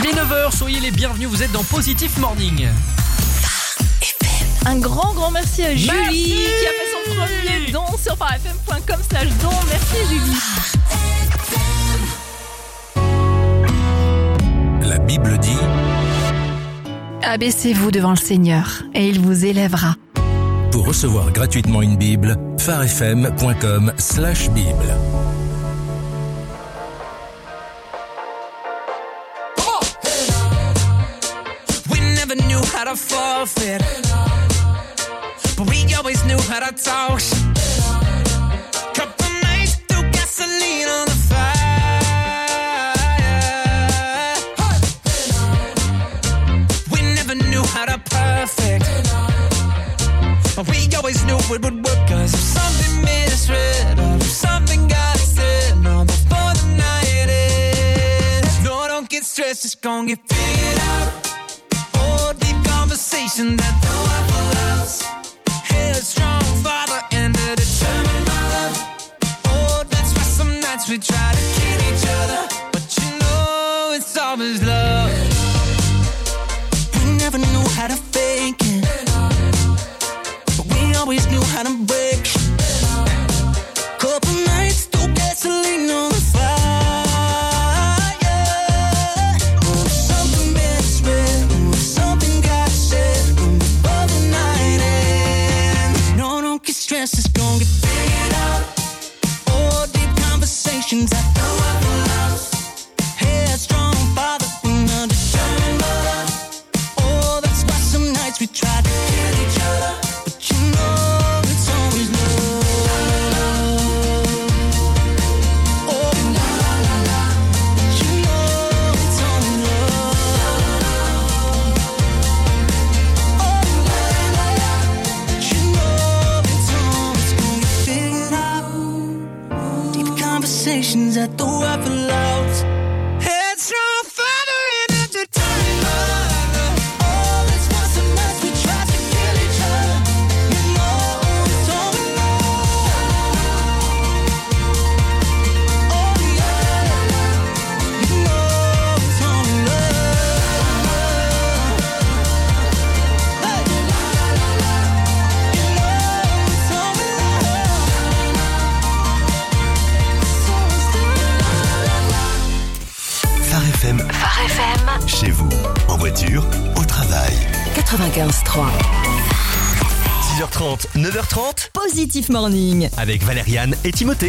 Il est 9h, soyez les bienvenus, vous êtes dans Positif Morning. Un grand merci à Julie qui a fait son premier don sur farfm.com/don. Merci Julie. La Bible dit: Abaissez-vous devant le Seigneur et il vous élèvera. Pour recevoir gratuitement une Bible, farfm.com/Bible. We never knew how to forfeit, but we always knew how to talk. Couple nights threw gasoline on the fire. We never knew how to perfect, but we always knew it would work. Cause if something misread, or if something got said, no, before the night ends, no, don't get stressed, it's gon' get figured out. Oh, deep conversation that don't have a loss. Headstrong father and a determined mother. Oh, that's why some nights we try to kill each other, but you know it's always love. We never knew how to fake it, but we always knew how to break. Couple nights through gasoline on the fire. Oh, something misread, oh, something got said before the night ends. No, don't get stressed, it's gon' get figured out. Oh, deep conversations I know I've lost. Headstrong father and a determined mother. Oh, that's why some nights we try to kill each other, but you know it's always love. Oh, la la la la, but you know it's always love. Oh, la la la, but you know it's always gonna get figured out. Deep conversations at the weapon loud. Headstrong father and a determined mother. Oh, that's why some nights we try to kill each other. You know it's always love. Oh, yeah, you know it's always love. Hey, la la la la, you know it's always Phare FM, Phare FM chez vous, en voiture, au travail. 95.3. 6h30, 9h30, Positif Morning. avec Valériane et Timothée.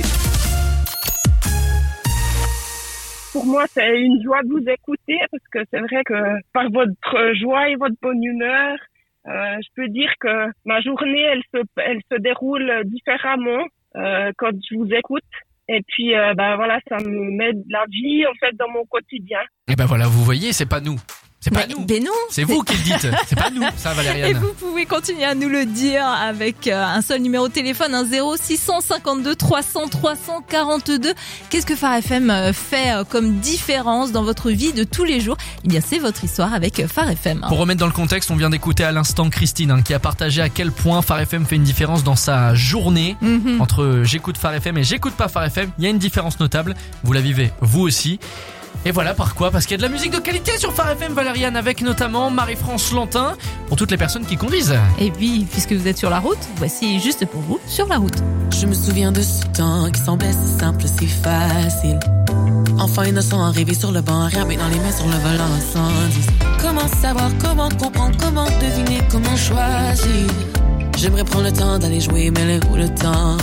Pour moi, c'est une joie de vous écouter parce que c'est vrai que par votre joie et votre bonne humeur, je peux dire que ma journée, elle se déroule différemment quand je vous écoute. Et puis, voilà, ça me met de la vie en fait dans mon quotidien. Et ben voilà, vous voyez, c'est pas nous. C'est pas nous. Mais non. C'est vous qui le dites. C'est pas nous, ça, Et Valériane. vous pouvez continuer à nous le dire avec un seul numéro de téléphone, un 0652 300 342. Qu'est-ce que Phare FM fait comme différence dans votre vie de tous les jours? Eh bien, c'est votre histoire avec Phare FM. Pour remettre dans le contexte, on vient d'écouter à l'instant Christine qui a partagé à quel point Phare FM fait une différence dans sa journée. Entre j'écoute Phare FM et j'écoute pas Phare FM, il y a une différence notable. Vous la vivez vous aussi. Et voilà pourquoi, parce qu'il y a de la musique de qualité sur Phare FM, Valériane, avec notamment Marie-France Lantin, pour toutes les personnes qui conduisent. Et puis, puisque vous êtes sur la route, voici juste pour vous, Sur la route. Je me souviens de ce temps qui semblait si simple, si facile. Enfant innocent arrivé sur le banc, rien mais dans les mains sur le volant sans dire. Comment savoir, comment comprendre, comment deviner, comment choisir. J'aimerais prendre le temps d'aller jouer, mais où le temps?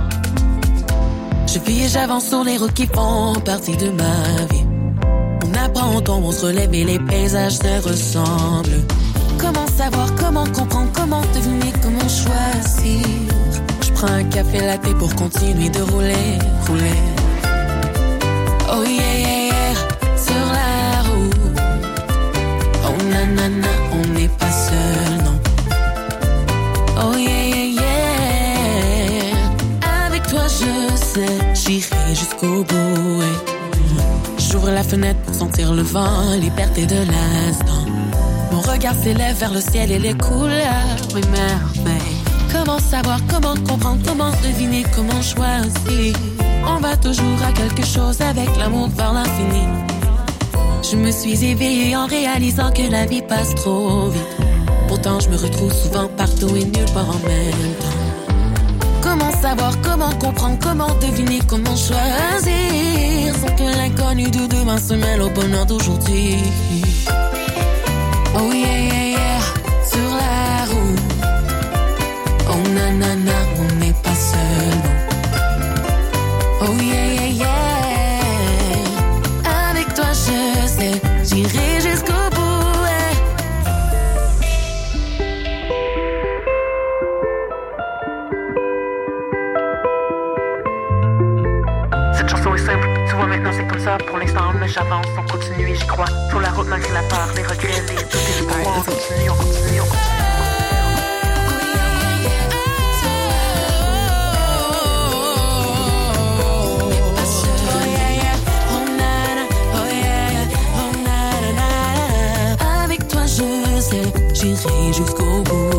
Je vis et j'avance sur les routes qui font partie de ma vie. On apprend, on tombe, on se relève et les paysages se ressemblent. Comment savoir, comment comprendre, comment deviner, comment choisir. Je prends un café latte pour continuer de rouler. Oh yeah, yeah, yeah, sur la route. Oh nanana, on n'est pas seul, non. Oh yeah, yeah, yeah. Avec toi je sais, j'irai jusqu'au bout. J'ouvre la fenêtre pour sentir le vent, liberté de l'instant. Mon regard s'élève vers le ciel et les couleurs, mes merveilles. Comment savoir, comment comprendre, comment deviner, comment choisir. On va toujours à quelque chose avec l'amour vers l'infini. Je Je me suis éveillée en réalisant que la vie passe trop vite. Pourtant je me retrouve souvent partout et nulle part en même temps. Comment savoir, comment comprendre, comment deviner, comment choisir, sans que l'inconnu de demain se mêle au bonheur d'aujourd'hui. Oh yeah, yeah, yeah, sur la route. Oh nanana, on n'est pas seul, non. Oh yeah, yeah, yeah. Avec toi je sais, j'irai jusqu'au bout. Cette chanson est simple, tu vois maintenant c'est comme ça. Pour l'instant mais j'avance, on continue et j'y crois. Sur la route malgré la peur, les regrets, les doutes et les poids. On continue, on continue, on continue. J'irai jusqu'au bout.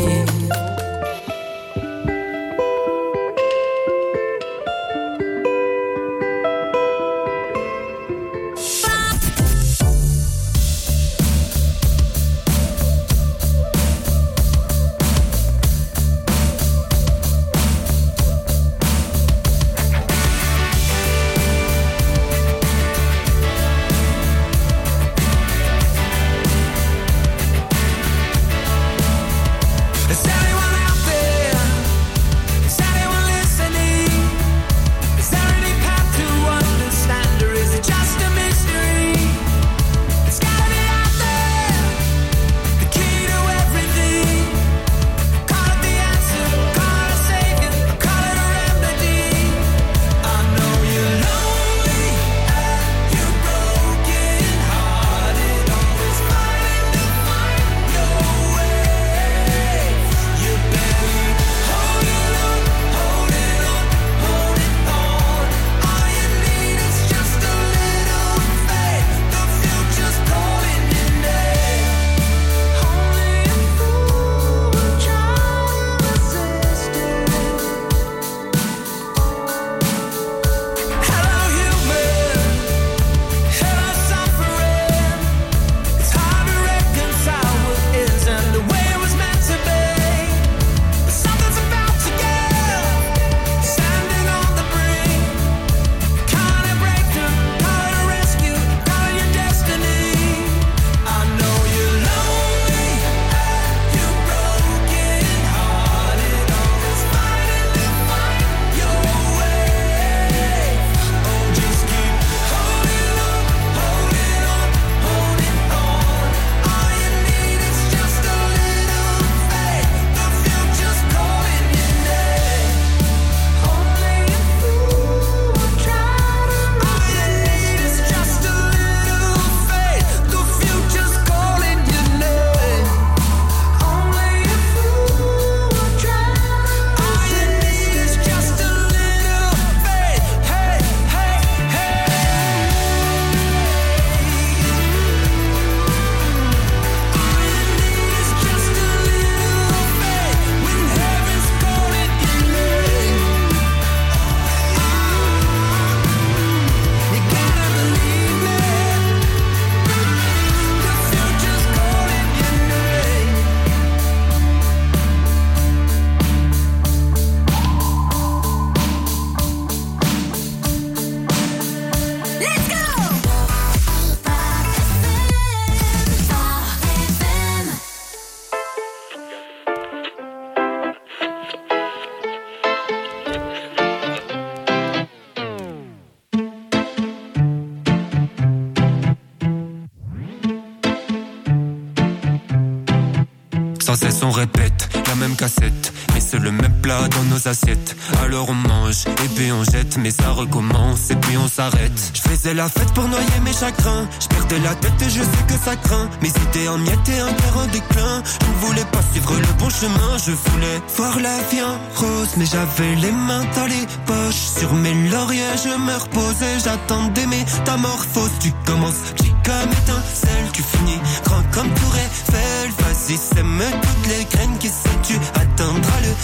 Sans cesse on répète la même cassette, mais c'est le même plat dans nos assiettes. Alors on mange et puis on jette, mais ça recommence et puis on s'arrête. Je faisais la fête pour noyer mes chagrins, je perdais la tête et je sais que ça craint. Mes idées en miettes et un cœur en déclin. Je ne voulais pas suivre le bon chemin, je voulais voir la vie en rose, mais j'avais les mains dans les poches. Sur mes lauriers je me reposais, j'attendais métamorphoses. Tu commences petit comme étincelle, tu finis grand comme Tour Eiffel. Vas-y, sème toutes les graines qui sèment, tu atteindras le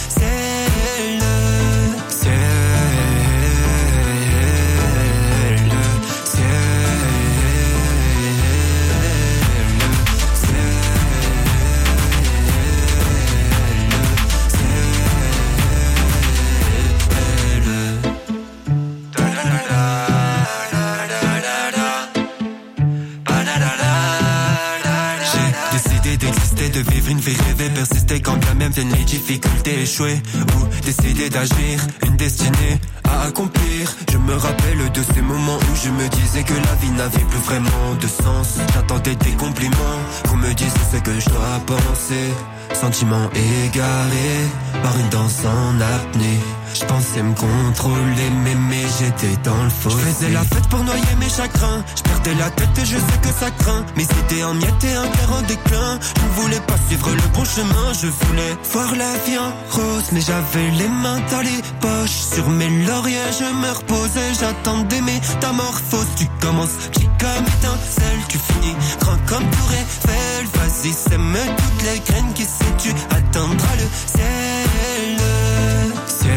ciel. Ciel, ciel, ciel. de vivre une vie rêvée, persister quand bien même viennent les difficultés, échouer ou décider d'agir, une destinée à accomplir. Je me rappelle de ces moments où je me disais que la vie n'avait plus vraiment de sens. J'attendais des compliments, qu'on me dise ce que je dois penser. Sentiments égarés par une danse en apnée. Je pensais me contrôler, mais j'étais dans le fossé. Je faisais la fête pour noyer mes chagrins. Je perdais la tête et je sais que ça craint. Mes idées en miettes et un cœur en déclin. Je ne voulais pas suivre le bon chemin. Je voulais voir la vie en rose, mais j'avais les mains dans les poches. Sur mes lauriers je me reposais. J'attendais métamorphoses. Tu commences petit comme étincelle. Tu finis grand comme tour Eiffel. Vas-y, sème toutes les graines qui sais tu atteindras le ciel. Ciel.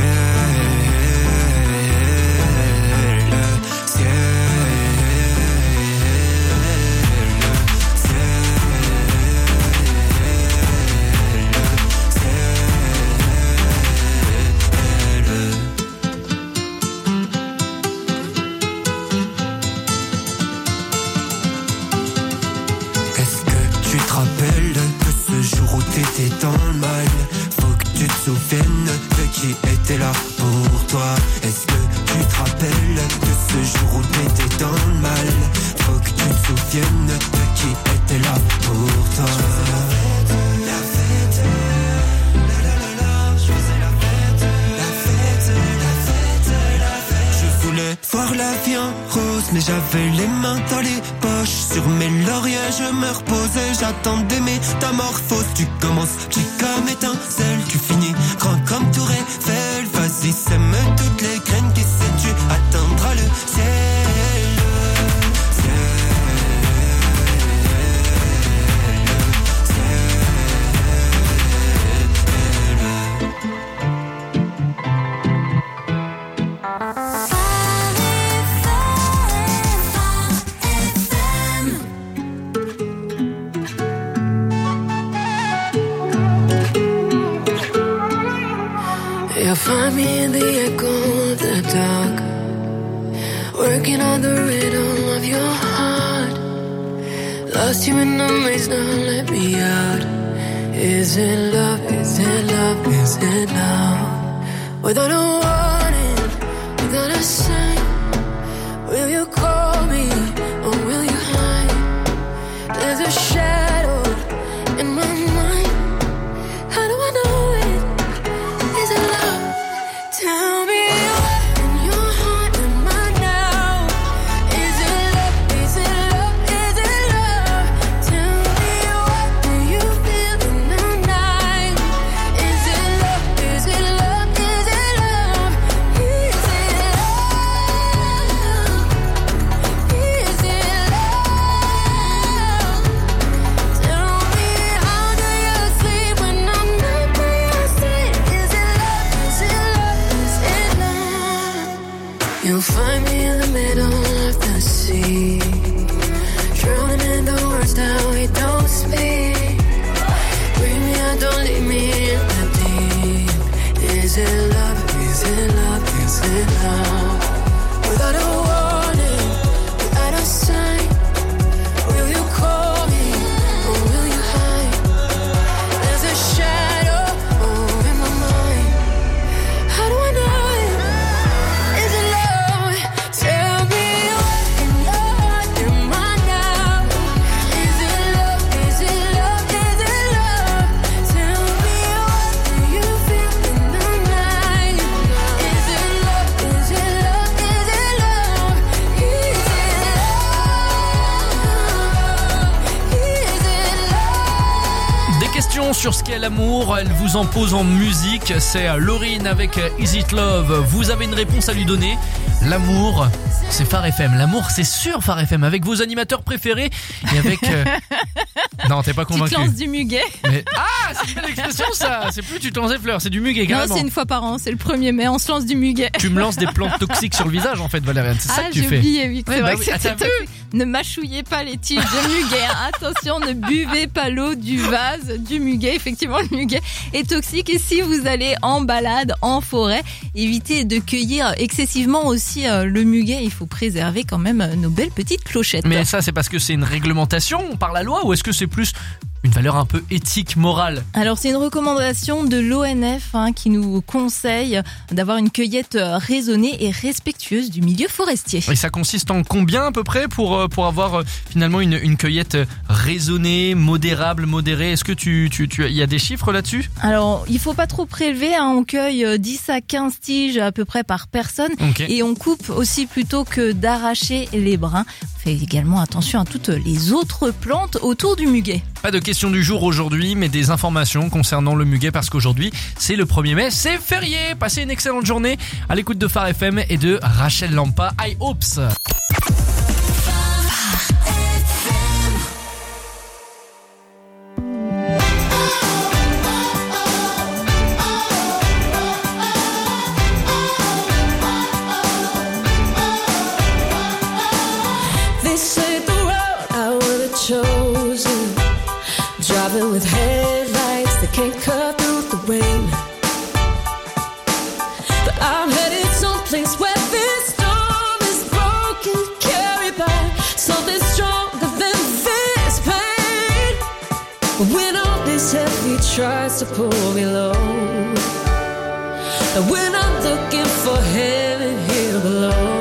T'étais dans le mal, faut que tu te souviennes de qui était là pour toi. Est-ce que tu te rappelles de ce jour où t'étais dans le mal? Faut que tu te souviennes de qui était là pour toi. La fête, la la la la, je faisais la fête, la fête, la fête, la fête. Je voulais voir la vie en rose, mais j'avais les mains dans les poches. Sur mes lauriers je me reposais, j'attendais métamorphoses. Tu commences petit comme étincelle, tu finis grand comme tour Eiffel. Vas-y, sème toutes les graines qui sais tu atteindras le ciel. You'll find me in the echo of the dark, working on the rhythm of your heart. Lost you in the maze, now let me out. Is it love, is it love, is it love? Without a warning, without a sign, will you call me or will you hide? There's a shadow in my mind. How do I know it? Is it love? Tell me what in your heart am I now? Is it love? Is it love? Is it love? Tell me what do you feel in the night? Is it love? Is it love? Is it love? Is it love? Is it love? Tell me how do you sleep when I'm not by your side? Is it love? Is it love? Is it love? You'll find me in the middle of the sea, drowning in the words that we don't speak. Bring me out, don't leave me in the deep. Is it love? Is it love? Is it love? Without a warning, without a sign, will you call me or will you hide? There's a shadow in my mind. How do I know it? Is it love? Tell me what in your heart am I now? Is it love? Is it love? Is it love? Tell me what do you feel in the night? Is it love? Is it love? Is it love? Is it love? Is it love? Des questions sur ce qu'est l'amour, elle vous en pose en musique, c'est Laurine avec Is It Love. Vous avez une réponse à lui donner. L'amour, c'est Phare FM. L'amour, c'est sur Phare FM avec vos animateurs préférés et avec... Non, t'es pas Tu convaincu. te lances du muguet. Mais... Ah, c'est une belle expression ça. C'est plus tu te lances des fleurs, c'est du muguet Non, carrément. c'est une fois par an, c'est le 1er mai, on se lance du muguet. Tu me lances des plantes toxiques sur le visage en fait, Valériane. C'est ça que tu j'ai fais. oublié, oui, Ouais, c'est bah vrai oui. que Ah, c'était t'as vu toxique. Ne mâchouillez pas les tiges de muguet. Attention, ne buvez pas l'eau du vase du muguet. Effectivement, le muguet est toxique. Et si vous allez en balade, en forêt, évitez de cueillir excessivement aussi le muguet. Il faut préserver quand même nos belles petites clochettes. Mais ça, c'est parce que c'est une réglementation par la loi ou est-ce que c'est plus une valeur un peu éthique, morale. Alors c'est une recommandation de l'ONF qui nous conseille d'avoir une cueillette raisonnée et respectueuse du milieu forestier. Et ça consiste en combien à peu près pour avoir finalement une cueillette raisonnée, modérée? Est-ce que il y a des chiffres là-dessus? Alors il faut pas trop prélever, on cueille 10 à 15 tiges à peu près par personne. Okay. Et on coupe aussi plutôt que d'arracher les brins. On fait également attention à toutes les autres plantes autour du muguet. Pas de question du jour aujourd'hui, mais des informations concernant le muguet parce qu'aujourd'hui, c'est le 1er mai, c'est férié. Passez une excellente journée à l'écoute de Phare FM et de Rachel Lampa, I Hopes. This ain't the road I would've chosen. Driving with headlights that can't cut through the rain. But I'm headed someplace where this storm is broken, carried by something stronger than this pain. But when all this heavy tries to pull me low, and when I'm looking for heaven here below,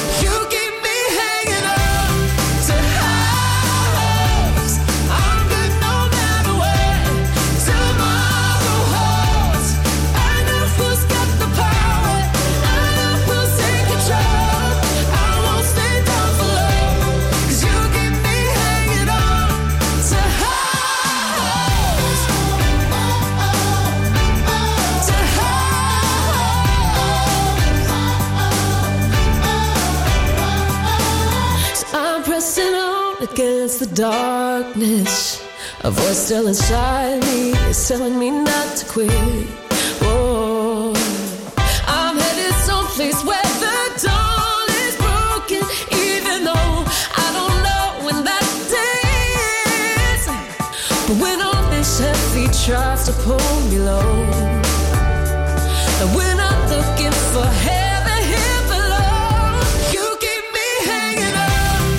against the darkness, a voice still inside me is telling me not to quit. Oh, I'm headed someplace where the dawn is broken, even though I don't know when that day is. But when all this heavy tries to pull me low, and when I'm looking for heaven here below, you keep me hanging on.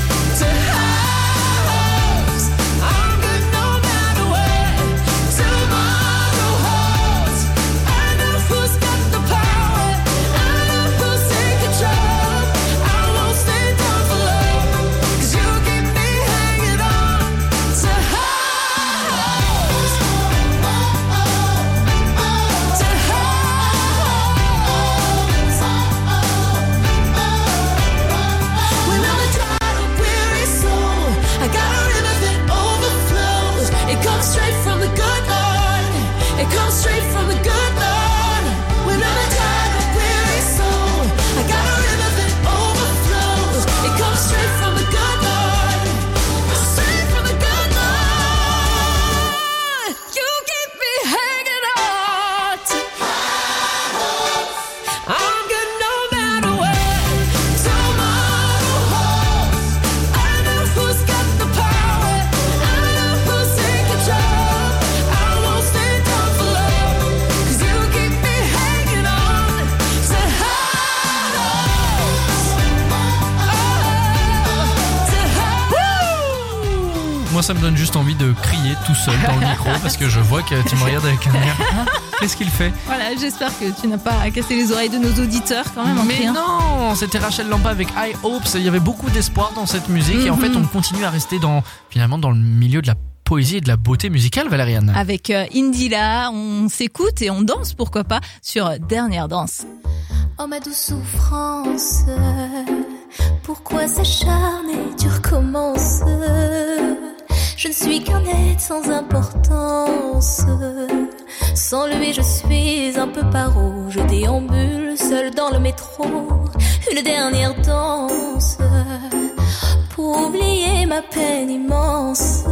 Ça me donne juste envie de crier tout seul dans le micro parce que je vois que tu me regardes avec un air. Qu'est-ce qu'il fait? Voilà, j'espère que tu n'as pas cassé les oreilles de nos auditeurs quand même. Mais non, c'était Rachel Lampa avec I Hopes. Il y avait beaucoup d'espoir dans cette musique et en fait on continue à rester finalement dans le milieu de la poésie et de la beauté musicale, Valériane. Avec Indila, on s'écoute et on danse, pourquoi pas, sur Dernière Danse. Oh ma douce souffrance, pourquoi s'acharner, tu recommences? Je ne suis qu'un être sans importance. Sans lui, je suis un peu paro. Je déambule seul dans le métro. Une dernière danse pour oublier ma peine immense.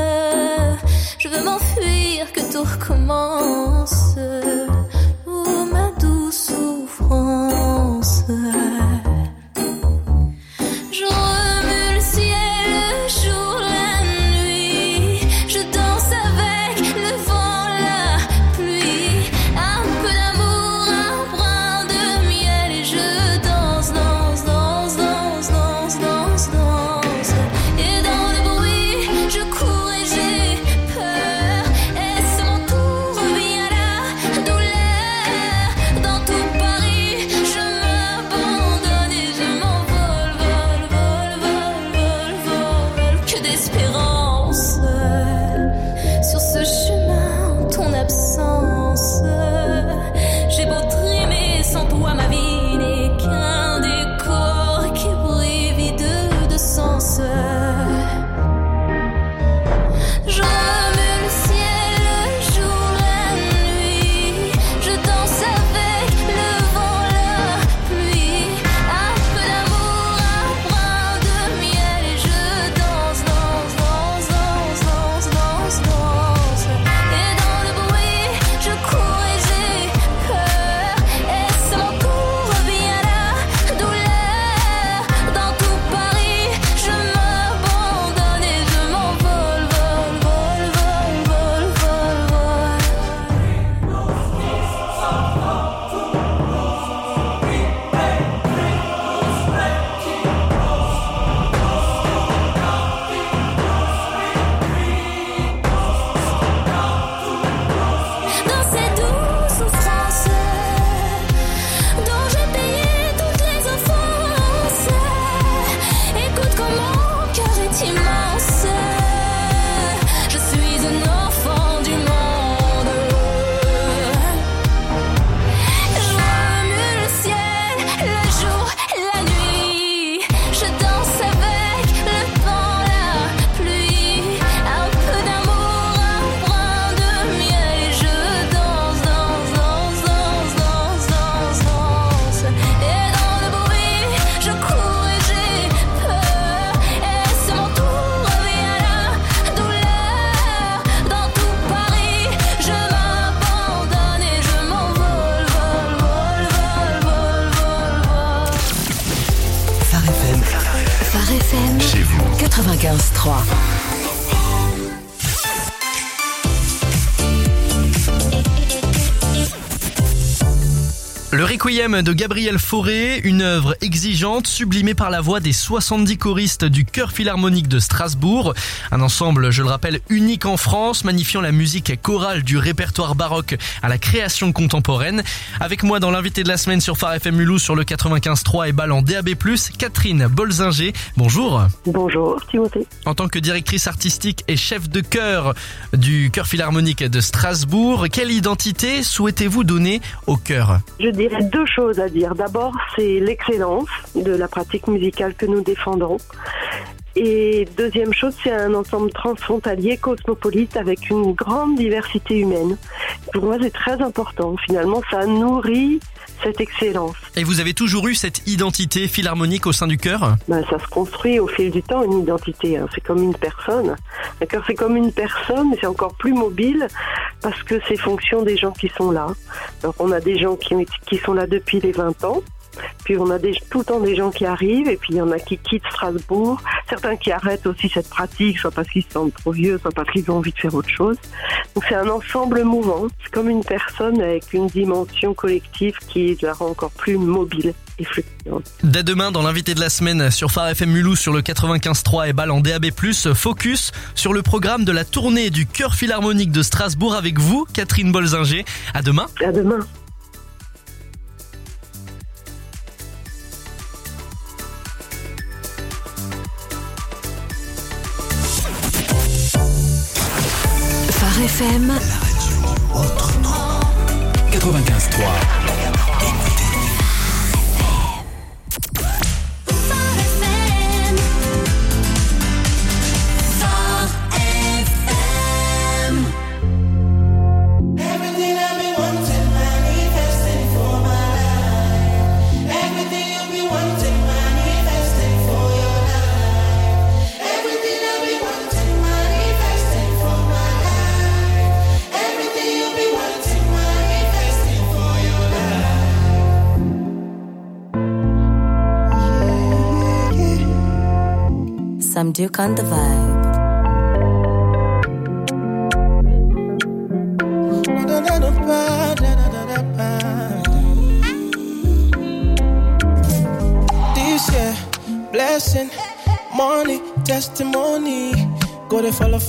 Je veux m'enfuir, que tout recommence. Oh ma douce souffrance. Je remue le ciel, le jour, la nuit. Je danse avec le vent, la pluie. Un peu d'amour, un brin de miel. Et je danse, danse, danse, danse, danse, danse, danse. Et dans le bruit, je cours et j'ai peur. 95.3. Le Requiem de Gabriel Fauré, une œuvre exigeante, sublimée par la voix des 70 choristes du Chœur Philharmonique de Strasbourg. Un ensemble, je le rappelle, unique en France, magnifiant la musique chorale du répertoire baroque à la création contemporaine. Avec moi dans l'invité de la semaine sur Phare FM Mulhouse sur le 95.3 et Bâle en DAB+, Catherine Bolzinger. Bonjour. Bonjour, Timothée. En tant que directrice artistique et chef de chœur du Chœur Philharmonique de Strasbourg, quelle identité souhaitez-vous donner au chœur ? Je dirais deux choses à dire. D'abord, c'est l'excellence de la pratique musicale que nous défendons. Et deuxième chose, c'est un ensemble transfrontalier, cosmopolite, avec une grande diversité humaine. Pour moi, c'est très important. Finalement, ça nourrit cette excellence. Et vous avez toujours eu cette identité philharmonique au sein du chœur ? Ça se construit au fil du temps, une identité. C'est comme une personne. Un chœur, c'est comme une personne, mais c'est encore plus mobile parce que c'est fonction des gens qui sont là. Alors, on a des gens qui sont là depuis les 20 ans. Puis on a tout le temps des gens qui arrivent et puis il y en a qui quittent Strasbourg, certains qui arrêtent aussi cette pratique, soit parce qu'ils se sentent trop vieux, soit parce qu'ils ont envie de faire autre chose. Donc c'est un ensemble mouvant, c'est comme une personne avec une dimension collective qui la rend encore plus mobile et fluctuante. Dès demain, dans l'invité de la semaine sur Phare FM Mulhouse sur le 95.3 et Bâle en DAB+, focus sur le programme de la tournée du Chœur Philharmonique de Strasbourg avec vous, Catherine Bolzinger. À demain. À demain. Phare FM, La radio autrement. 95.3. Everything I've been wanting, manifesting for my life. Everything you've been wanting, manifesting for your life. Everything I've been wanting, manifesting for my life. Everything you've been wanting, manifesting for your life. Some Duke on the vibe. This year, blessing, money, testimony. Go to follow,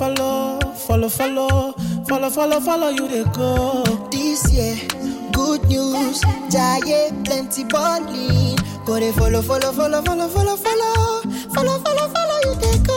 you they go. This year, good news, giant plenty bonding. Go to follow, you they go.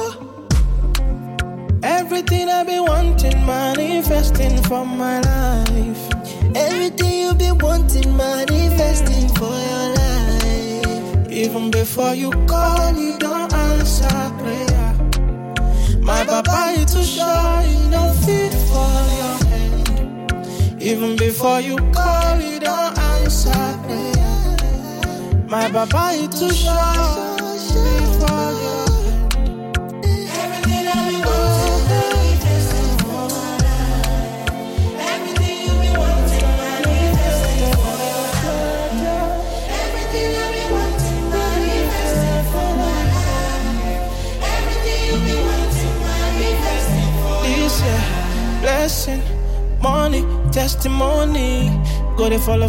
Everything I've been wanting, manifesting for my life. Everything you've been wanting, manifesting for your life. Even before you call, you don't answer prayer. My papa is too shy, you don't fit for your hand. Even before you call, you don't answer prayer. My papa is too shy, fit for your hand. Everything I've been wanting, manifesting for my life. Everything you've been wanting, manifesting for your life. Everything I've been wanting, manifesting for my life. Everything you've been wanting, manifesting for your life. This year, blessing, money, testimony. Go to follow,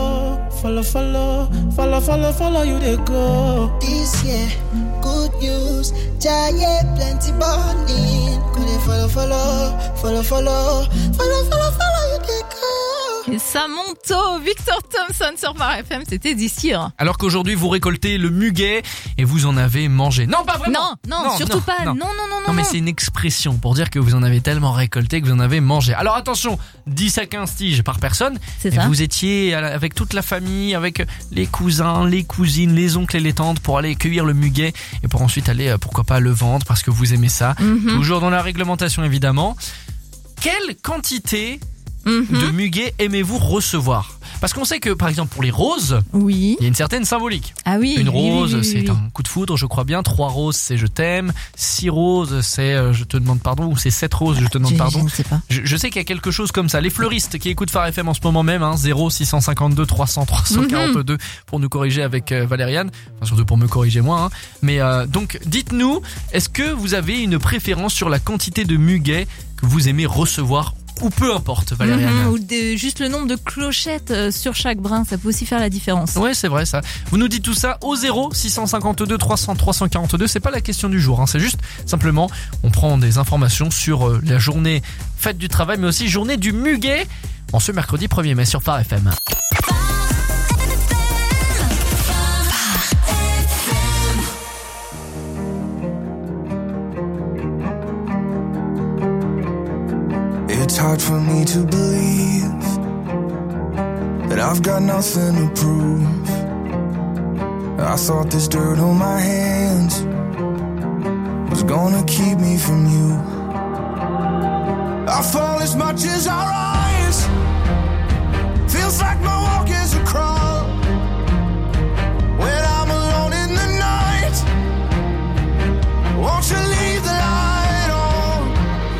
you they go. This year, good news, giant plenty bonding. Go to follow, you they go. Et Samantha, Victor Thompson sur Phare FM, c'était d'ici. Alors qu'aujourd'hui vous récoltez le muguet et vous en avez mangé. Non, pas vraiment. Non, surtout pas. Non. Non, mais c'est une expression pour dire que vous en avez tellement récolté que vous en avez mangé. Alors attention, 10 à 15 tiges par personne. C'est et ça. vous étiez avec toute la famille, avec les cousins, les cousines, les oncles et les tantes pour aller cueillir le muguet et pour ensuite aller, pourquoi pas, le vendre parce que vous aimez ça. Toujours dans la réglementation évidemment. Quelle quantité de muguet aimez-vous recevoir ? Parce qu'on sait que, par exemple, pour les roses, Oui. il y a une certaine symbolique. Ah oui. Une oui, oui, rose, oui, oui, c'est oui. un coup de foudre, je crois bien. 3 roses, c'est je t'aime. 6 roses, c'est je te demande pardon. Ou c'est 7 roses, je te demande pardon. Je ne sais pas. Je sais qu'il y a quelque chose comme ça. Les fleuristes qui écoutent Phare FM en ce moment même, 0 652 300 342 pour nous corriger avec Valériane. Enfin, surtout pour me corriger moi. Mais donc, dites-nous, est-ce que vous avez une préférence sur la quantité de muguet que vous aimez recevoir ou peu importe, Valériane? Ou juste le nombre de clochettes sur chaque brin, ça peut aussi faire la différence. Ouais, c'est vrai ça. Vous nous dites tout ça au 0 652 300 342. C'est pas la question du jour, c'est juste simplement on prend des informations sur la journée fête du travail, mais aussi journée du muguet en ce mercredi 1er mai sur Phare FM. It's hard for me to believe that I've got nothing to prove. I thought this dirt on my hands was gonna keep me from you. I fall as much as I rise. Feels like my walk is a crawl. When I'm alone in the night, won't you leave the light on?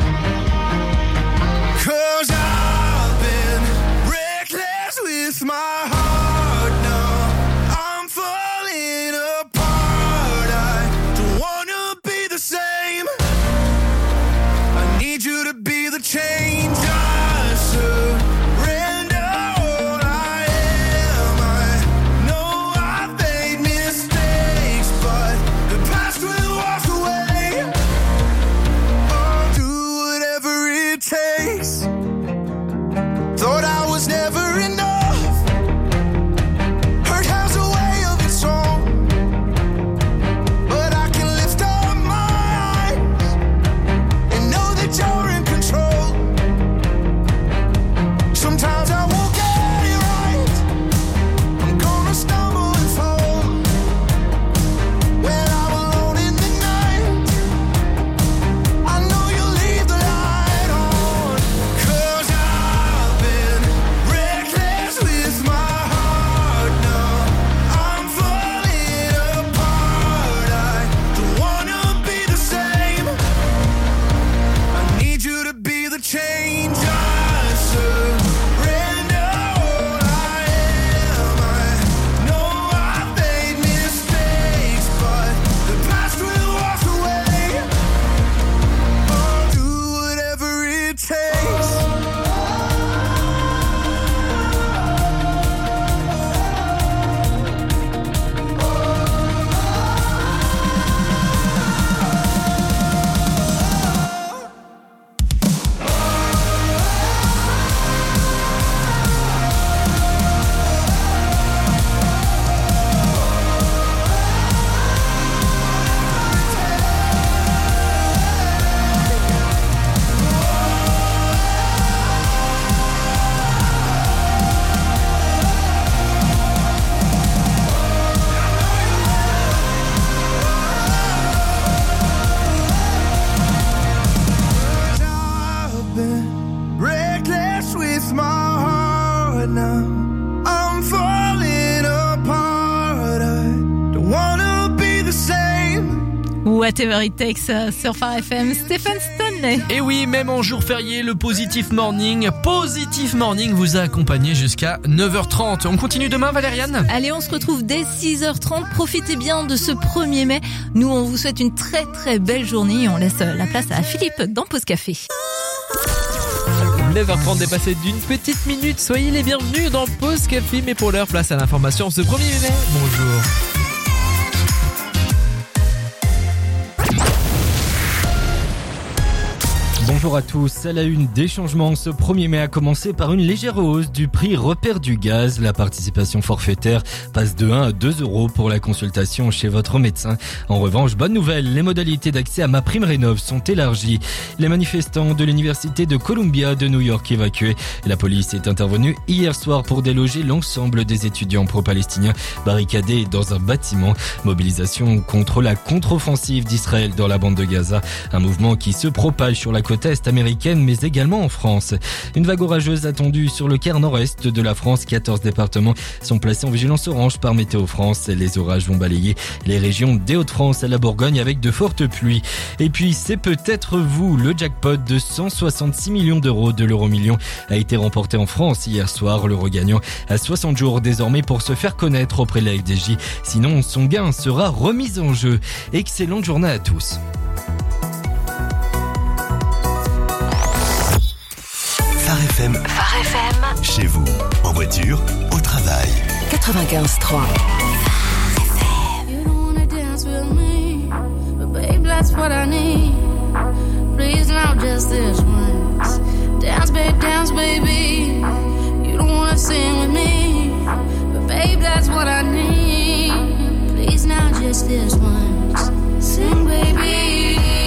'Cause I've been reckless with my heart now. I'm falling apart. I don't wanna be the same. I need you to be the change I surrender all I am. I know I've made mistakes, but the past will walk away. I'll do whatever it takes. Thought I was never enough. Hurt has a way of its own. But I can lift up my eyes and know that you're in control. Sometimes I won't get it right. I'm gonna stumble and fall. When I'm alone in the night, I know you'll leave the light on. 'Cause I've been reckless with my heart now. I'm falling apart. I don't wanna be the same. I need you to be the change I surrender all I am. I know I've made mistakes, but the past will walk away. I'll do whatever it takes. I've been reckless with my heart now. I'm falling apart. I don't wanna be the same. Whatever it takes sur Phare FM, Stephen Stanley. Et oui, même en jour férié, le Positive Morning vous a accompagné jusqu'à 9h30. On continue demain, Valériane? Allez, on se retrouve dès 6h30. Profitez bien de ce 1er mai. Nous, on vous souhaite une très très belle journée et on laisse la place à Philippe dans Pause Café. 9h30 dépassé d'une petite minute. Soyez les bienvenus dans Pause Café. Mais pour l'heure, place à l'information ce 1er mai. Bonjour. Bonjour à tous, à la une des changements, ce 1er mai a commencé par une légère hausse du prix repère du gaz. La participation forfaitaire passe de 1 à 2 € pour la consultation chez votre médecin. En revanche, bonne nouvelle, les modalités d'accès à MaPrimeRénov' sont élargies. Les manifestants de l'université de Columbia de New York évacués. La police est intervenue hier soir pour déloger l'ensemble des étudiants pro-palestiniens barricadés dans un bâtiment. Mobilisation contre la contre-offensive d'Israël dans la bande de Gaza. Un mouvement qui se propage sur la côte côte est américaine, mais également en France. Une vague orageuse attendue sur le quart nord-est de la France. 14 départements sont placés en vigilance orange par Météo France. Les orages vont balayer les régions des Hauts-de-France à la Bourgogne avec de fortes pluies. Et puis, c'est peut-être vous. Le jackpot de 166 millions d'euros de l'euro-million a été remporté en France hier soir. Le regagnant a 60 jours désormais pour se faire connaître auprès de la FDJ. Sinon, son gain sera remis en jeu. Excellente journée à tous. Phare FM. Chez vous, en voiture, au travail. 95.3. You don't wanna dance with me, but babe, that's what I need. Please now, just this once. Dance, baby. You don't wanna sing with me, but babe, that's what I need. Please now, just this once. Sing, baby.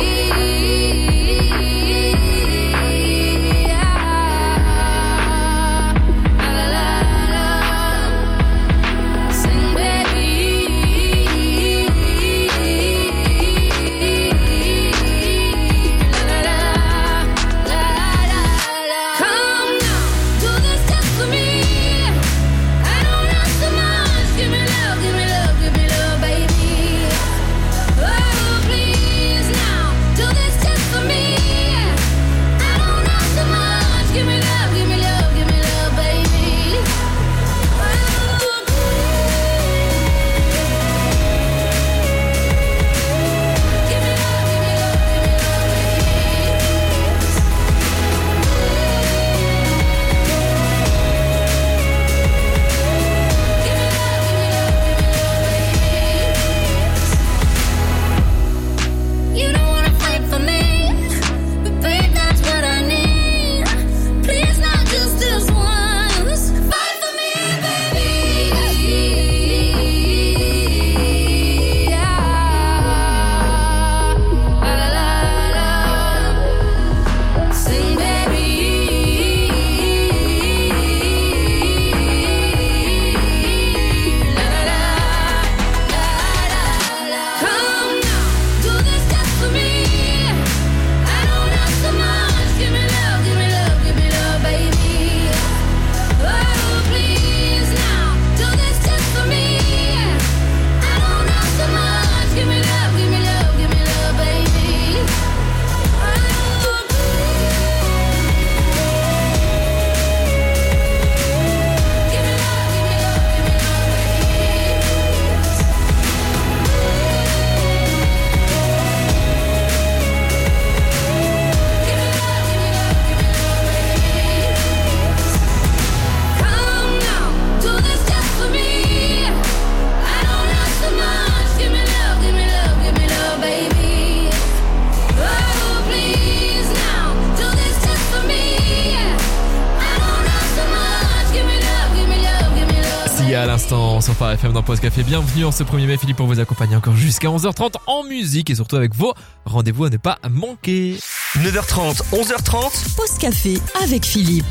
À l'instant sur Phare FM dans Pause Café. Bienvenue en ce 1er mai. Philippe pour vous accompagner encore jusqu'à 11h30 en musique et surtout avec vos rendez-vous à ne pas manquer. 9h30, 11h30. Pause Café avec Philippe.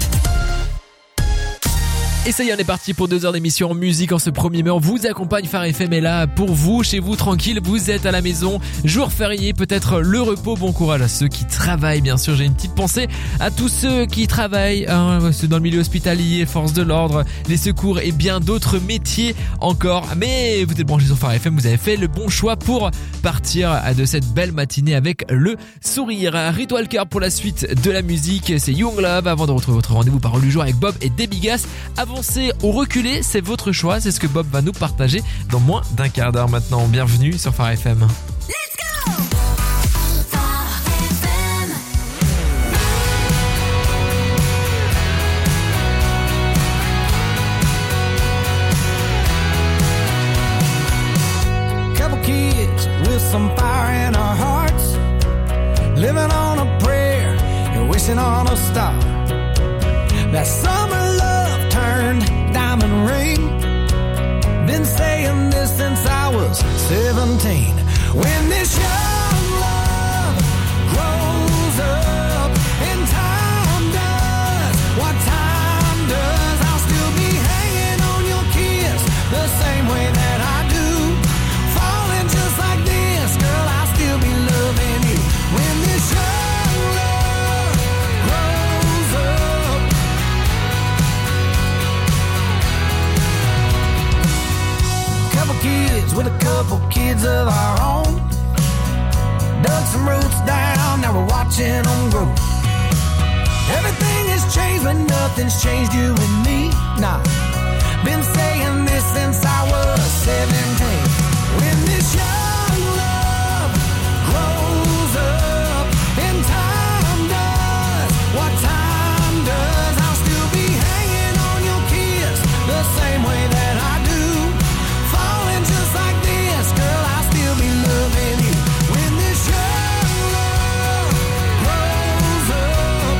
Et ça y est, on est parti pour 2 heures d'émission en musique en ce 1er mai. On vous accompagne, Phare FM est là pour vous, chez vous, tranquille. Vous êtes à la maison, jour férié, peut-être le repos. Bon courage à ceux qui travaillent, bien sûr. J'ai une petite pensée à tous ceux qui travaillent ceux dans le milieu hospitalier, force de l'ordre, les secours et bien d'autres métiers encore. Mais vous êtes branchés sur Phare FM, vous avez fait le bon choix pour partir de cette belle matinée avec le sourire. Ritual Walker pour la suite de la musique, c'est Young Love avant de retrouver votre rendez-vous parole du jour avec Bob et Debbie Gas. Avancer ou reculer, c'est votre choix, c'est ce que Bob va nous partager dans moins d'un quart d'heure maintenant. Bienvenue sur Phare FM. Couple kids with some fire in our hearts, living on a prayer and wishing on a star. That summer love turned diamond ring. Been saying this since I was 17. When this young love grows up and time does what time does, I'll still be hanging on your kiss the same way that I do. Falling just like this, girl, I'll still be loving you. When this young love boats down, now we're watching them grow. Everything has changed, but nothing's changed you and me. Nah, been saying this since I was 17. When this young love grows up and time does what time does, I'll still be hanging on your kiss the same way that I do. Falling just like this, girl, I'll still be loving you. When this young love grows up.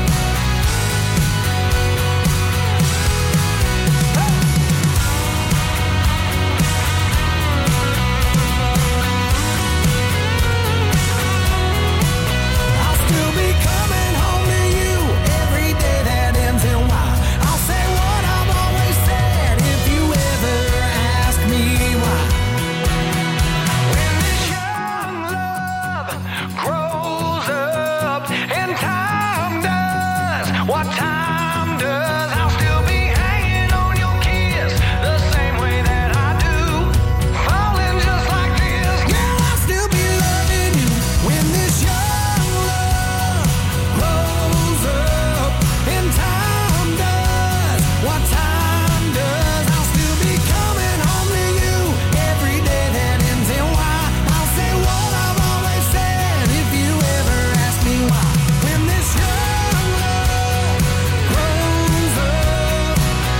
I'll still be coming home to you every day that ends in Y. I'll say what I've always said if you ever ask me why. When this young love grows up and time does what time does, I'll still be hanging on your kiss the same way that I do. Falling just like this, yeah, I'll still be loving you. When this young love grows up and time does what time does, I'll still be coming home to you every day that ends in Y. I'll say what I've always said if you ever ask me why. When this young love grows up,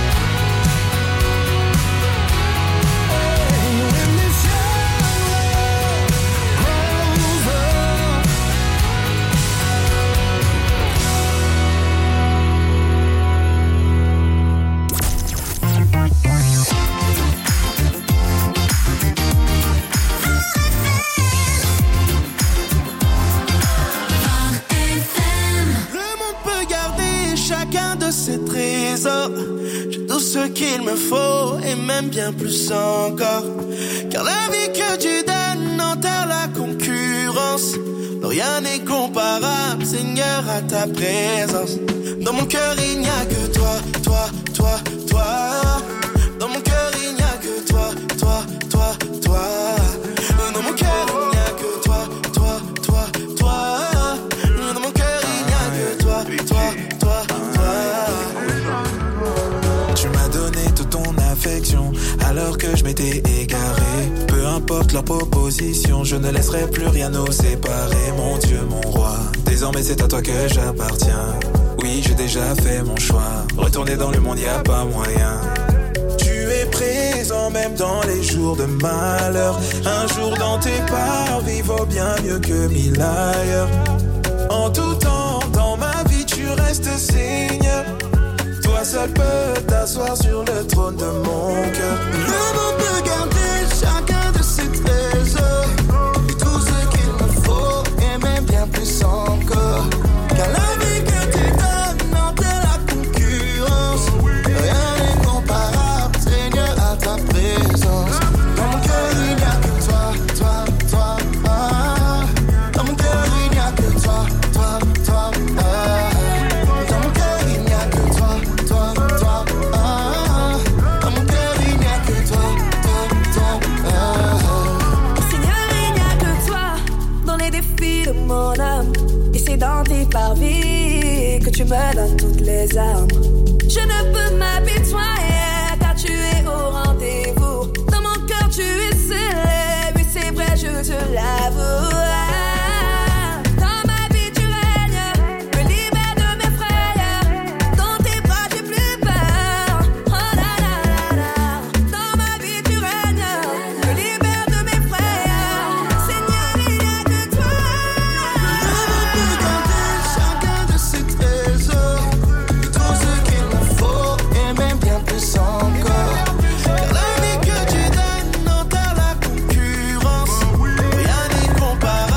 hey, when this young love grows up. Le monde peut garder chacun de ses trésors. J'ai tout ce qu'il me faut et même bien plus encore. Car la vie que tu donnes enterre la concurrence. Rien n'est comparable, Seigneur, à ta présence. Dans mon cœur il n'y a que toi, toi, toi, toi. Dans mon cœur il n'y a que toi, toi, toi, toi. Dans mon cœur il n'y a que toi, toi, toi, toi. Dans mon cœur il n'y a que toi, toi, toi, toi. Tu m'as donné toute ton affection alors que je m'étais égaré. Peu importe leur proposition, je ne laisserai plus rien nous séparer. Mon Dieu, mon roi, désormais c'est à toi que j'appartiens. Oui, j'ai déjà fait mon choix. Retourner dans le monde, y a pas moyen. Tu es présent même dans les jours de malheur. Un jour dans tes parvis vaut bien mieux que 1000 ailleurs. En tout temps, dans ma vie, tu restes Seigneur. Toi seul peux t'asseoir sur le trône de mon cœur. Le monde peut garder chacun de ses trésors et tout ce qu'il me faut et même bien plus encore. Car la vie que tu donnes enterre la concurrence. Rien n'est comparable, Seigneur, à ta présence. Dans mon cœur il n'y a que toi, toi, toi, ah. Dans mon cœur il n'y a que toi, toi, toi, ah. Dans mon cœur il n'y a que toi, toi, toi, ah. Dans mon cœur il n'y a que toi, toi, toi, ah. Seigneur, il n'y a que toi dans les défis de mon âme. Et c'est dans tes parvis que tu me donnes toutes les armes. Je ne peux m'apitoyer car tu es au rendez-vous. Dans mon cœur tu es scellé, oui c'est vrai je te l'avoue. Dans ma vie tu règnes, me libère de mes frayeurs. Dans tes bras j'ai plus peur. Oh la la la la. Dans ma vie tu règnes, me libère de mes frayeurs. Seigneur, il n'y a que toi. Le monde peut garder chacun de ses trésors et tout ce qu'il me faut et même bien plus encore. Car la vie que tu donnes enterre la concurrence. Rien n'est comparable.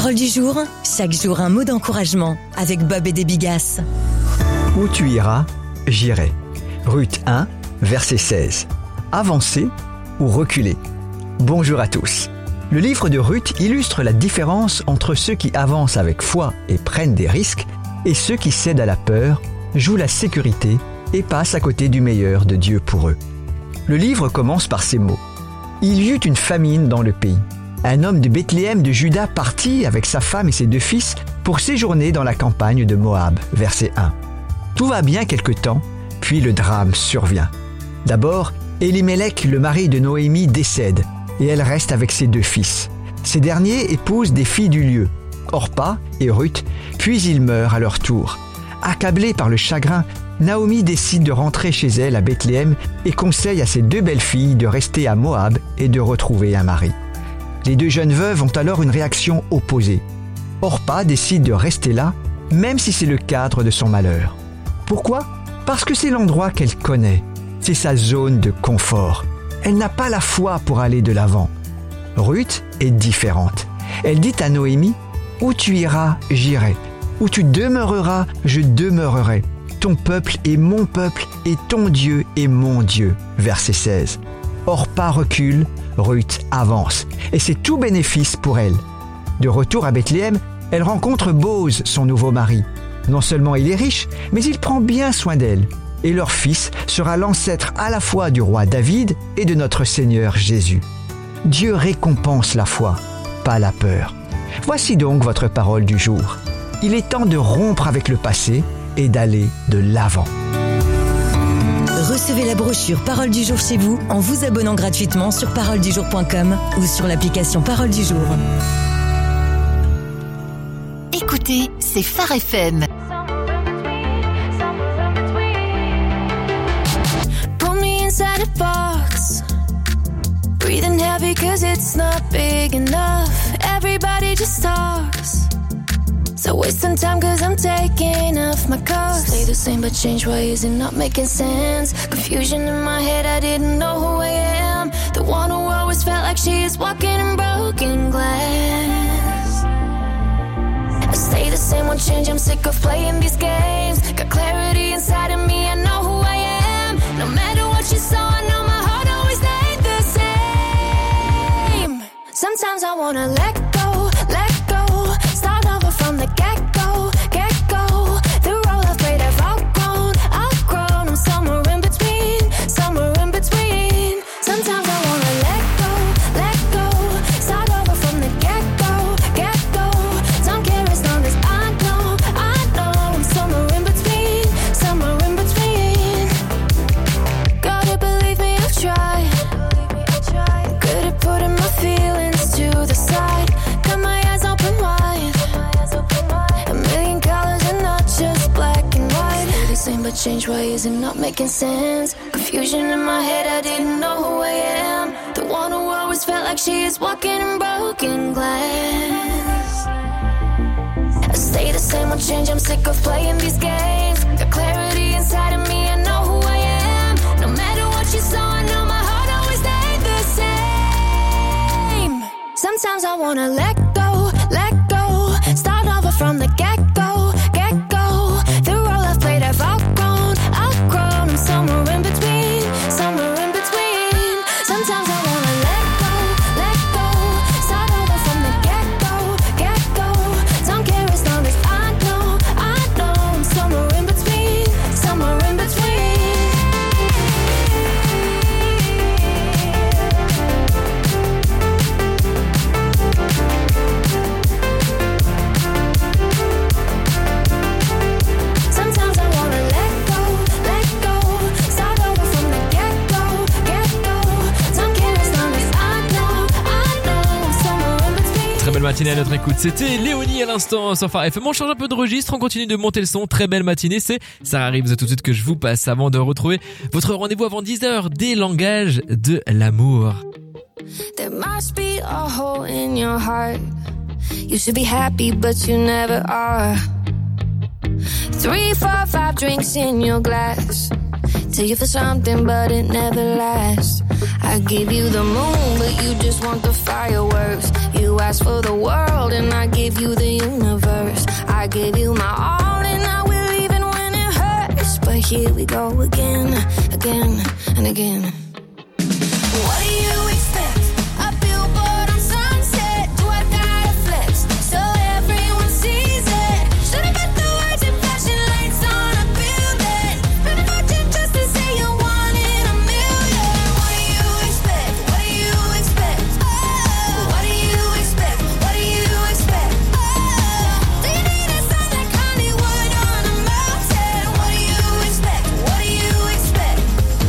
Parole du jour, chaque jour un mot d'encouragement avec Bob et des Bigasses. Où tu iras, j'irai. Ruth 1, verset 16. Avancer ou reculer. Bonjour à tous. Le livre de Ruth illustre la différence entre ceux qui avancent avec foi et prennent des risques et ceux qui cèdent à la peur, jouent la sécurité et passent à côté du meilleur de Dieu pour eux. Le livre commence par ces mots. Il y eut une famine dans le pays. Un homme de Bethléem de Juda partit avec sa femme et ses 2 fils pour séjourner dans la campagne de Moab. Verset 1. Tout va bien quelque temps, puis le drame survient. D'abord, Élimélec, le mari de Noémie, décède et elle reste avec ses 2 fils. Ces derniers épousent des filles du lieu, Orpa et Ruth, puis ils meurent à leur tour. Accablée par le chagrin, Naomi décide de rentrer chez elle à Bethléem et conseille à ses 2 belles filles de rester à Moab et de retrouver un mari. Les 2 jeunes veuves ont alors une réaction opposée. Orpa décide de rester là, même si c'est le cadre de son malheur. Pourquoi ? Parce que c'est l'endroit qu'elle connaît. C'est sa zone de confort. Elle n'a pas la foi pour aller de l'avant. Ruth est différente. Elle dit à Noémie, « Où tu iras, j'irai. Où tu demeureras, je demeurerai. Ton peuple est mon peuple et ton Dieu est mon Dieu. » Verset 16. Orpa recule, Ruth avance. Et c'est tout bénéfice pour elle. De retour à Bethléem, elle rencontre Boz, son nouveau mari. Non seulement il est riche, mais il prend bien soin d'elle. Et leur fils sera l'ancêtre à la fois du roi David et de notre Seigneur Jésus. Dieu récompense la foi, pas la peur. Voici donc votre parole du jour. Il est temps de rompre avec le passé et d'aller de l'avant. Recevez la brochure Parole du jour chez vous en vous abonnant gratuitement sur paroledujour.com ou sur l'application Parole du jour. Écoutez, c'est Phare FM. Put me inside a box, breathing heavy cause it's not big enough. Everybody just talks, so wasting time cause I'm taking off my cuffs. Stay the same but change, why is it not making sense? Confusion in my head, I didn't know who I am. The one who always felt like she is walking in broken glass. I stay the same, won't change, I'm sick of playing these games. Got clarity inside of me, I know who I am. No matter what you saw, I know my heart always stayed the same. Sometimes I wanna let go, start over from the get-go, get-go. The role I've played I've outgrown, I'm somewhere in between, Sometimes I wanna let go, start over from the get-go, get-go. Don't care as long as I know, I'm somewhere in between, Gotta believe me, I've tried, good at putting my feelings to the side. Got my eyes open wide, a million colors and not just black and white. Stay the same but change, why is it not making sense? Confusion in my head, I didn't know who I am. The one who always felt like she is walking in broken glass. I stay the same, won't change, I'm sick of playing these games. Got clarity inside of me, I know who I am. No matter what you saw, I know my heart always stayed the same. Sometimes I wanna let go, start over from the get-go, get-go. The role I've played I've outgrown, I'm somewhere in between, Sometimes I wanna let go, start over from the get-go, get-go. Don't care as long as I know, I'm somewhere in between, Sometimes I wanna let go, start over from the get-go, get-go. Don't care as long as I know, I'm somewhere in between. Très belle matinée à notre écoute. C'était Léonie à l'instant sur Phare FM. On change un peu de registre, on continue de monter le son. Très belle matinée, c'est Sarah Reeves tout de suite que je vous passe avant de retrouver votre rendez-vous avant 10h des langages de l'amour. There must be a hole in your heart. You should be happy, but you never are. 3, 4, 5 drinks in your glass. Tell you for something, but it never lasts. I give you the moon, but you just want the fireworks. You ask for the world, and I give you the universe. I give you my all, and I will even when it hurts. But here we go again, again, and again. What do you expect? A billboard on Sunset. Do I gotta flex so everyone sees it? Should've got the words and flashing lights on a building. Spend a fortune just to say you wanted a million. What do you expect? What do you expect? Oh, what do you expect? What do you expect? Oh, do you need a sign like Hollywood on a mountain? What do you expect? What do you expect?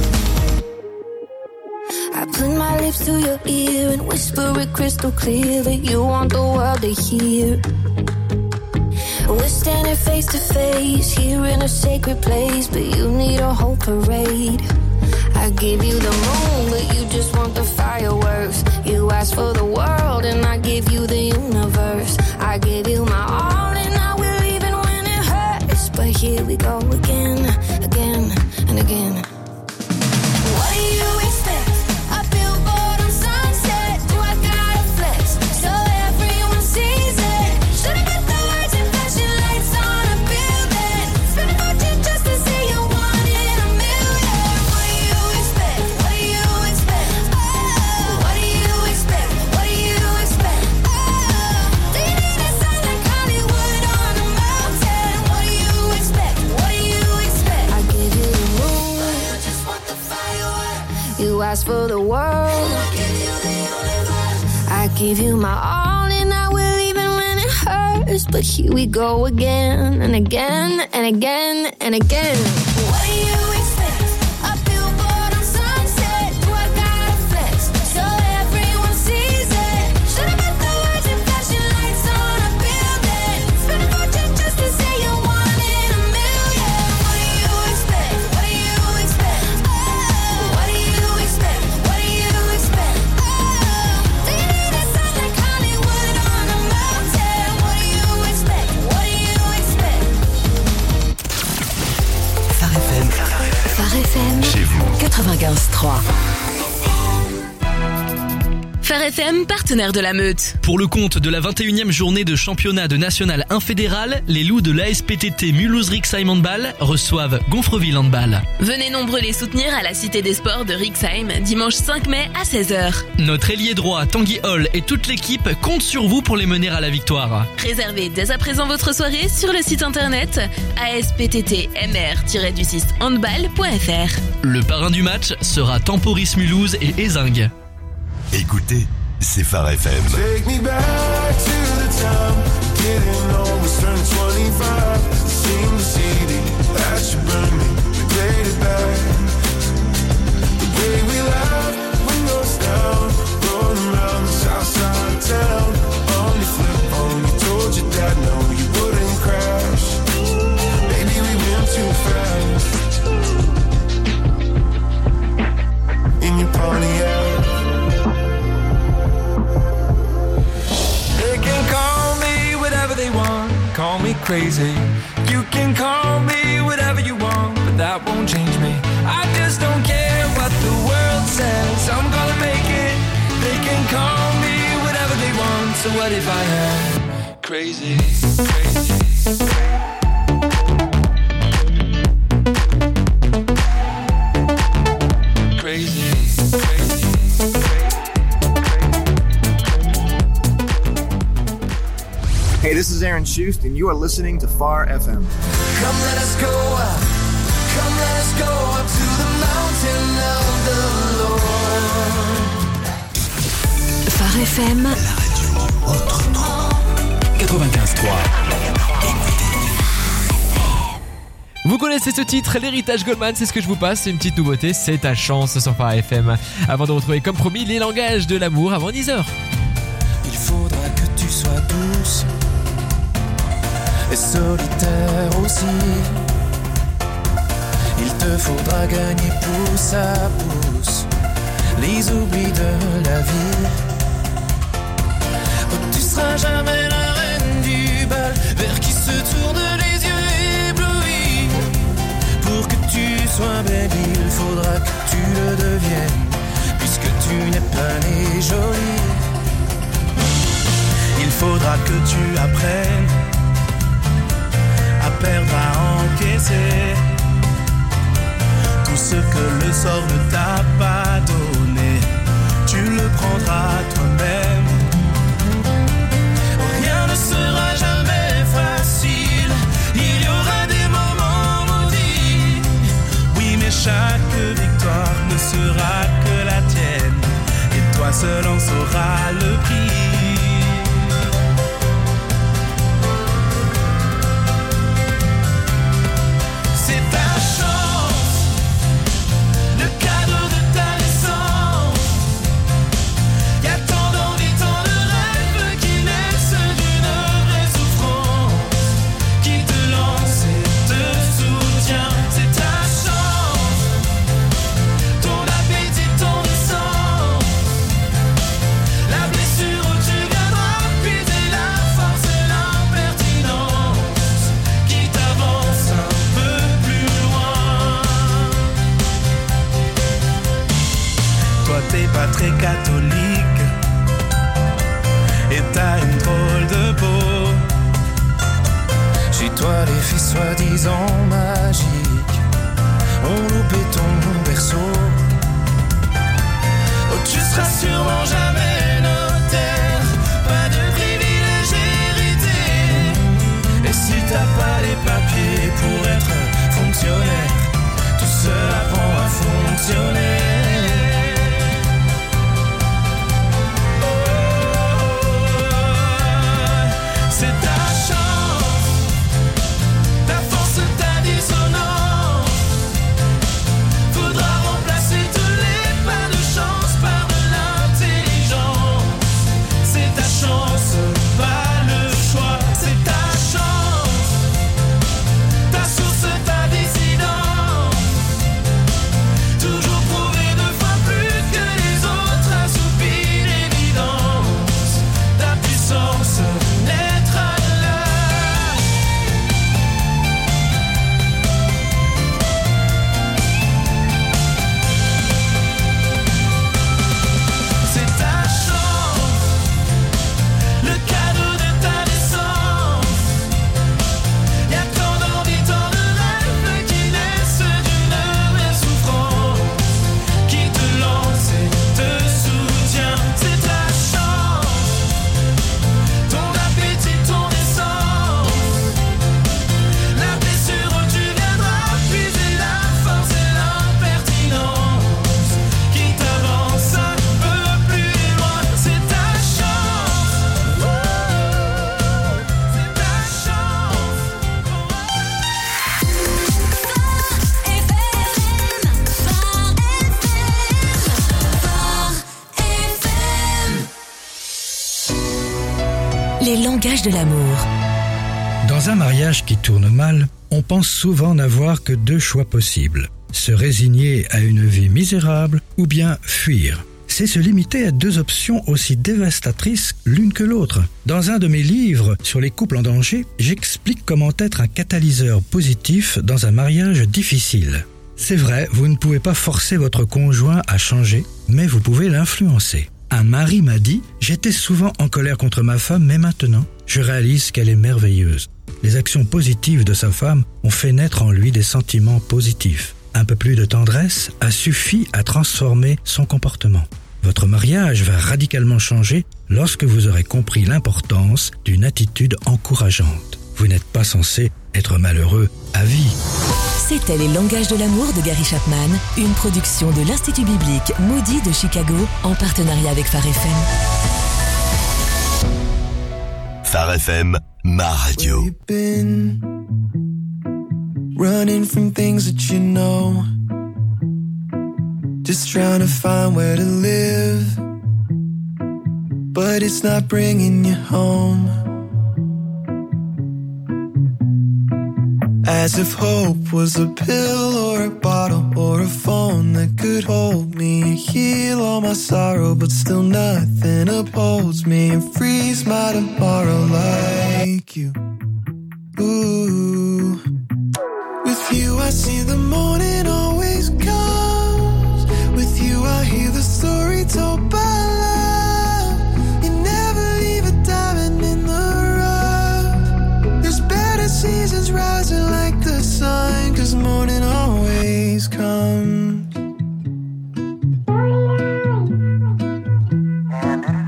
I put my lips to your ear and whisper it crystal clear that you want the world to hear. We're standing face to face here in a sacred place, but you need a whole parade. I give you the moon, but you just want the fireworks. You ask for the world, and I give you the universe. I give you my all, and I will even when it hurts. But here we go again, again, and again. What do you expect? A billboard on Sunset. Do I gotta flex so everyone sees it? Should've got the words and flashing lights on a building. Spend a fortune just to say you wanted a million. What do you expect? What do you expect? Oh, what do you expect? What do you expect? Oh, do you need a sign like Hollywood on a mountain? What do you expect? What do you expect? I give you the moon, but you just want the fireworks. You ask for the world, I give you the universe. I give you my all, and I will even when it hurts. But here we go again and again and again and again. What do you expect? A billboard on Sunset. Do I gotta flex so everyone sees it? Should've got the words and flashing lights on a building. Spend a fortune just to say you wanted a million. What do you expect? What do you expect? Oh, what do you expect? What do you expect? Oh, do you need a sign like Hollywood on a mountain? What do you expect? What do you expect? Phare FM. Phare FM. Chez vous. 95.3. Phare FM, partenaire de la Meute. Pour le compte de la 21e journée de championnat de national 1 fédéral, les loups de l'ASPTT Mulhouse-Rixheim Handball reçoivent Gonfreville Handball. Venez nombreux les soutenir à la Cité des Sports de Rixheim, dimanche 5 mai à 16h. Notre ailier droit, Tanguy Hall, et toute l'équipe comptent sur vous pour les mener à la victoire. Réservez dès à présent votre soirée sur le site internet aspttmr-handball.fr. Le parrain du match sera Temporis Mulhouse et Ézingue. Écoutez, c'est Phare FM. Take me back to the time, getting almost turned 25. Seem to see that you burn me, we played it back. The way we laughed, windows down, rolling around the south side of town. On your flip phone, you told your dad no, you wouldn't crash. Maybe we went too fast. In your Pontiac. They want, call me crazy. You can call me whatever you want, but that won't change me. I just don't care what the world says. I'm gonna make it. They can call me whatever they want. So what if I am crazy? Crazy. Hey, this is Aaron Schust, and you are listening to Phare FM. Come let us go up. Come let us go up to the mountain of the Lord. Phare FM. La radio autrement. 95.3. Vous connaissez ce titre, l'héritage Goldman, c'est ce que je vous passe, c'est une petite nouveauté, c'est ta chance sur Phare FM. Avant de retrouver comme promis les langages de l'amour avant 10h. Il faudra que tu sois douce et solitaire aussi. Il te faudra gagner pouce à pouce les oublis de la vie. Oh, tu seras jamais la reine du bal vers qui se tournent les yeux éblouis. Pour que tu sois belle, il que tu apprennes à perdre, à encaisser tout ce que le sort ne t'a pas donné. Tu le prendras toi-même. Rien ne sera jamais facile. Il y aura des moments maudits. Oui, mais chaque victoire ne sera que la tienne. Et toi seul en sauras le prix. C'est ta chance, le cadeau de ta naissance. Y'a tant d'envie, tant de rêves qui naissent d'une vraie souffrance, qui te lance et te soutient. C'est ta chance, ton appétit, ton essence, la blessure où tu viendras puiser la force et l'impertinence qui t'avance un peu plus loin. Toi t'es pas très catholique et t'as une drôle de peau. Chez toi les filles soi-disant magiques ont loupé ton berceau. Oh, tu seras sûrement jamais notaire, pas de privilège hérité. Et si t'as pas les papiers pour être fonctionnaire, tout seul apprend à fonctionner. C'est ta chance, ta force, ta dissonance. Faudra remplacer tous les pas de chance par de l'intelligence. C'est ta chance, pas le choix. C'est ta chance, ta source, ta dissidence. Toujours prouver deux fois plus que les autres, assoupir l'évidence. Ta puissance, l'être à l'âge. C'est ta chance, le cadeau de ta naissance. Y'a tant d'envie, tant de rêves qui naissent d'une vraie souffrance, qui te lance et te soutient. C'est ta chance, ton appétit, ton essence, la blessure où tu viendras puiser la force et l'impertinence qui t'avance un peu plus loin. C'est ta chance, c'est ta chance. Les langages de l'amour. Dans un mariage qui tourne mal, on pense souvent n'avoir que deux choix possibles. Se résigner à une vie misérable ou bien fuir. C'est se limiter à deux options aussi dévastatrices l'une que l'autre. Dans un de mes livres sur les couples en danger, j'explique comment être un catalyseur positif dans un mariage difficile. C'est vrai, vous ne pouvez pas forcer votre conjoint à changer, mais vous pouvez l'influencer. Un mari m'a dit « J'étais souvent en colère contre ma femme, mais maintenant, je réalise qu'elle est merveilleuse. » Les actions positives de sa femme ont fait naître en lui des sentiments positifs. Un peu plus de tendresse a suffi à transformer son comportement. Votre mariage va radicalement changer lorsque vous aurez compris l'importance d'une attitude encourageante. Vous n'êtes pas censé être malheureux à vie. C'était Les langages de l'amour de Gary Chapman, une production de l'Institut biblique Moody de Chicago en partenariat avec Phare FM. Phare FM, ma radio. We've been running from things that you know, just trying to find where to live, but it's not bringing you home. As if hope was a pill or a bottle or a phone that could hold me, heal all my sorrow, but still nothing upholds me and frees my tomorrow like you. Ooh. With you I see the morning always comes. With you I hear the story told by love. You never leave a diamond in the rough.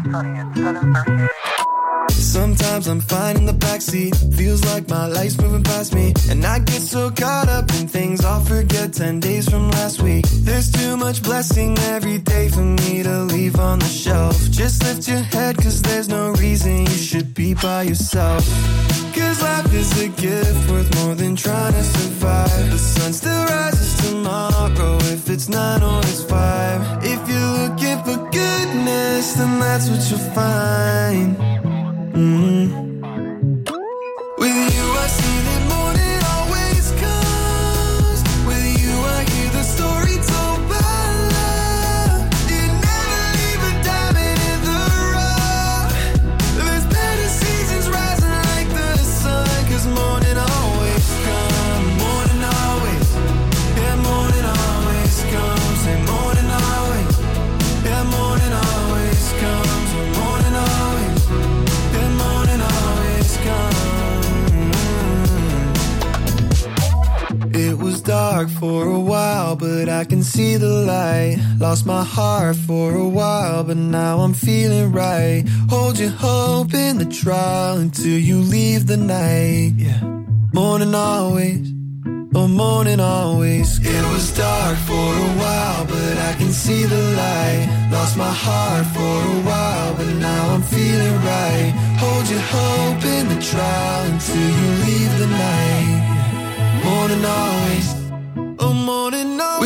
Sometimes I'm fine in the backseat. Feels like my life's moving past me. And I get so caught up in things I'll forget 10 days from last week. There's too much blessing every day for me to leave on the shelf. Just lift your head, cause there's no reason you should be by yourself. Cause life is a gift worth more than trying to survive. The sun still rises tomorrow, if it's 9 or it's 5. If you're looking for goodness, then that's what you'll find. With you I see that morning always comes. With you I hear the story told by love. You never leave a diamond in the rough. There's better seasons rising like the sun. Cause morning always comes. Morning always. Yeah, morning always comes. Say morning always. Yeah, morning always comes. Morning always. Yeah, morning always comes. It was dark for a while, but I can see the light. Lost my heart for a while, but now I'm feeling right. Hold your hope in the trial until you leave the night. Yeah. Morning always, oh morning always. It was dark for a while, but I can see the light. Lost my heart for a while, but now I'm feeling right. Hold your hope in the trial until you leave the night. Morning always, oh morning always.